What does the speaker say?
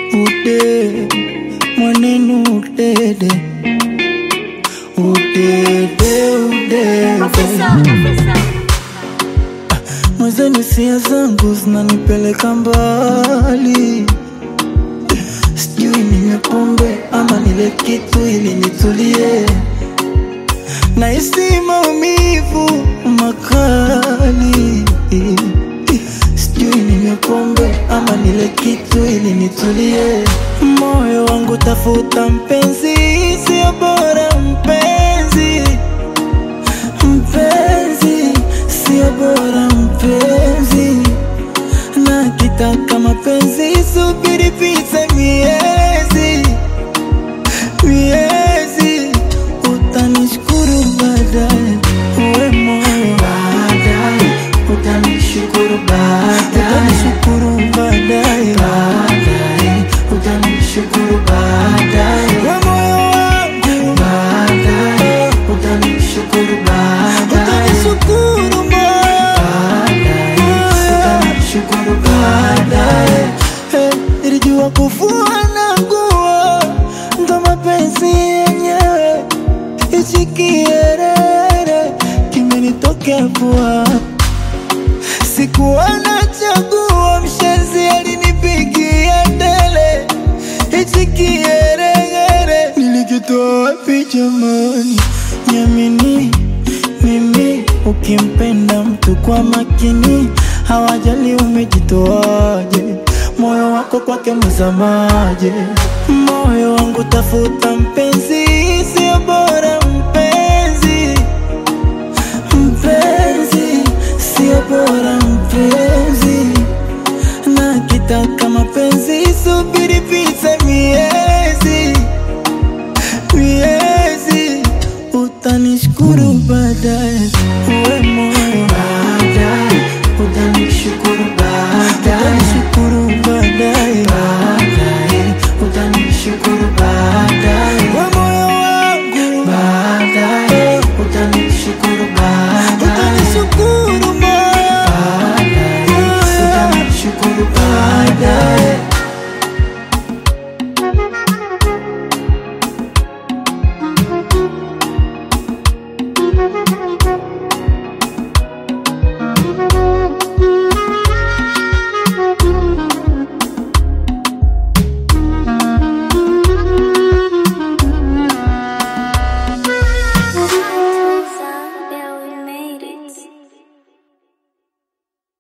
Ude, maneno udede. Udede, udede. Mwezeni hisia zangu zinanipeleka mbali. Sijui ninywe pombe ama nile kitu ili nitulie. Nahisi maumivu makali. Sijui ninywe pombe ama nile kitu ili nitulie. Moyo wangu tafuta mpenzi, sio bora mpenzi. Mpenzi, sio bora mpenzi. Na kitaka mapenzi, subiri pite miezi. Miezi, utanishukuru baadaye. Uwe moyo baadaye, utanishukuru baadaye. Utanishukuru baadaye, baadaye, utanishukuru baadaye. Uwe moyo wangu baadaye, utanishukuru baadaye. Utanishukuru baadaye, utanishukuru baadaye. Nilijua kufua na nguo ndo mapenzi yenyewe. Hichi kierere kimenitokea pua. Sikuwa nachagua, mshenzi alinipigia ndele. Hichi kierere nilikitoa wapi jamani? Niamini mimi, ukimpenda mtu kwa makini, hawajali umejitoaje, moyo wako kwake mzamaje. Moyo wangu tafuta mpenzi, sio bora mpenzi. Mpenzi, sio bora mpenzi. Na kitaka mapenzi, subiri pite miezi. Miezi, utanishukuru baadaye.